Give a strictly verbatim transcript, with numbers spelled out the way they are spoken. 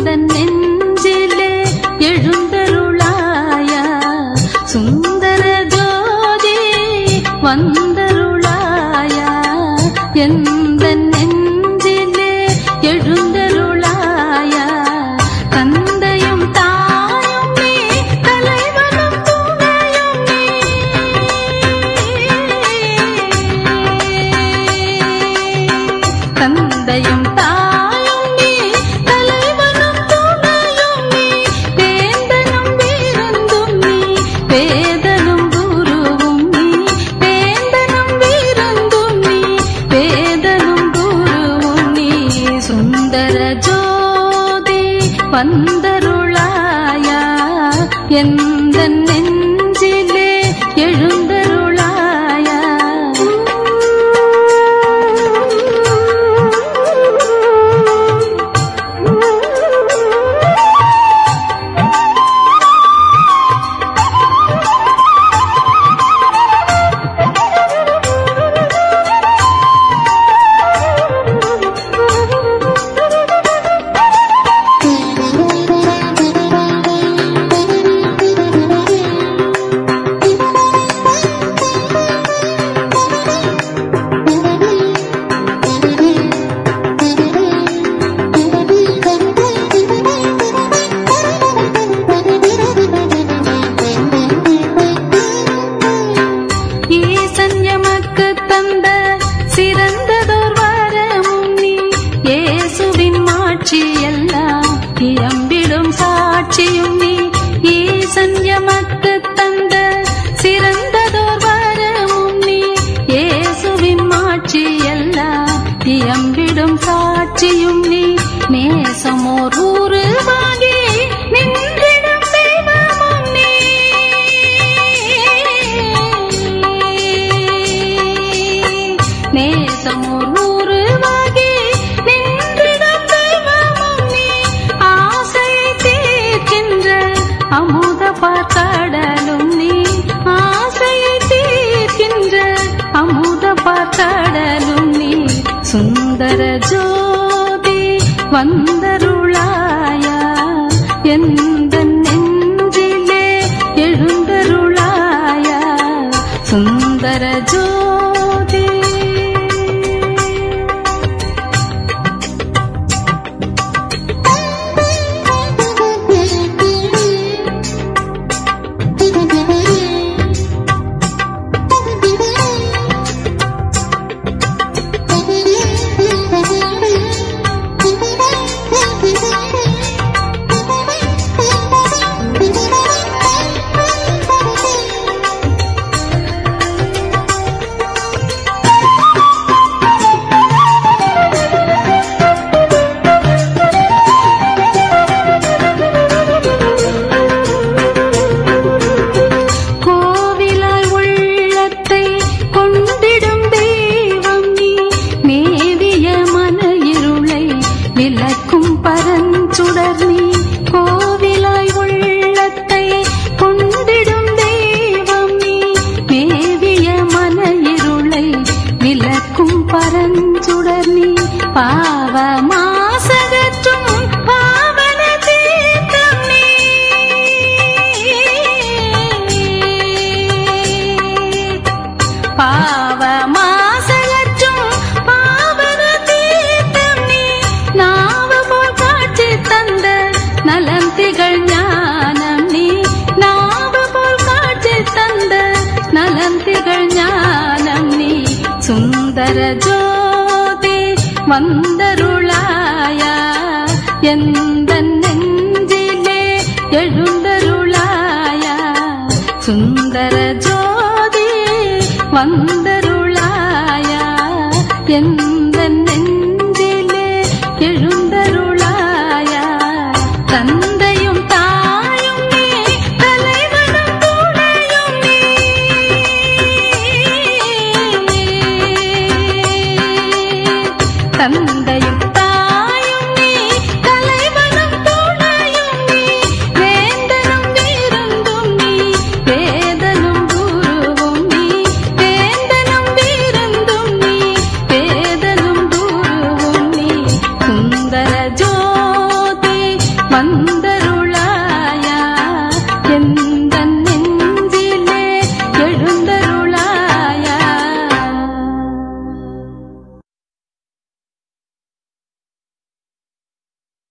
நெஞ்சிலே எழுந்தருளாயா சுந்தர ஜோதி வந்தருளாயா எந்த நெஞ்சிலே எழுந்தருளாயா தந்தையும் தாயும் நீ தலைவனும் துணையும் நீ தந்தையும் தாயும் நீ தலைவனும் துணையும் நீ வேந்தனும் வீரந்தும் நீ வேதனும் குருவும் நீ வேந்தனும் வீரந்தும் நீ வேதனும் குருவும் நீ சுந்தர ஜோதி வந்தருளாயா எந்த நெஞ்சிலே எழுந்தருளாயா சாட்சியும் நீ ஈசன் எமக்கு தந்த சிறந்ததோர் வரமும் நீ இயேசுவின் மாட்சி எல்லாம் இயம்பிடும் சாட்சியும் நீ நேசமோர் உருவாகி நின்றிடும் தெய்வமும் நீ நேசமோர் உருவாகி நின்றிடும் தெய்வமும் நீ ஆசையை தீர்க்கின்ற அமுத பார்க்கடலும் நீ ஆசையை தீர்க்கின்ற அமுத பார்க்கடலும் நீ சுந்தர ஜோதி வந்தருளாயா எந்த நெஞ்சிலே எழுந்தருளாயா சுந்தர ஜோதி விளக்கும் பரஞ்சுடர் நீ கோவிலாய் உள்ளத்தை கொண்டிடும் தெய்வம் நீ மேவிய மன இருளை விளக்கும் பரஞ்சுடர் நீ பாவ மாசகற்றும் பாவன தீர்த்தம் நீ பாவ மாசகற்றும் பாவன தீர்த்தம் நீ நாவ போல் காட்சி தந்த நலம் திகழ் ஞானம் நீ நாவ போல் காட்சி தந்த நலம் திகழ் ஞானம் நீ சுந்தர ஜோதி வந்தருளாயா எந்த நெஞ்சிலே எழுந்தருளாயா சுந்தர ஜோதி வந்தருளாயா எந்த நெஞ்சிலே எழுந்தருளாயா தன்